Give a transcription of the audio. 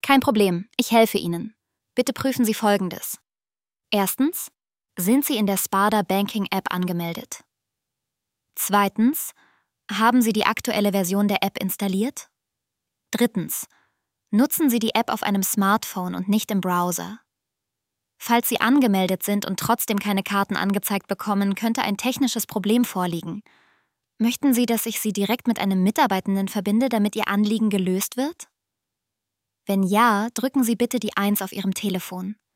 Kein Problem, ich helfe Ihnen. Bitte prüfen Sie Folgendes. Erstens, sind Sie in der Sparda Banking App angemeldet? Zweitens, haben Sie die aktuelle Version der App installiert? Drittens, nutzen Sie die App auf einem Smartphone und nicht im Browser. Falls Sie angemeldet sind und trotzdem keine Karten angezeigt bekommen, könnte ein technisches Problem vorliegen. Möchten Sie, dass ich Sie direkt mit einem Mitarbeitenden verbinde, damit Ihr Anliegen gelöst wird? Wenn ja, drücken Sie bitte die 1 auf Ihrem Telefon.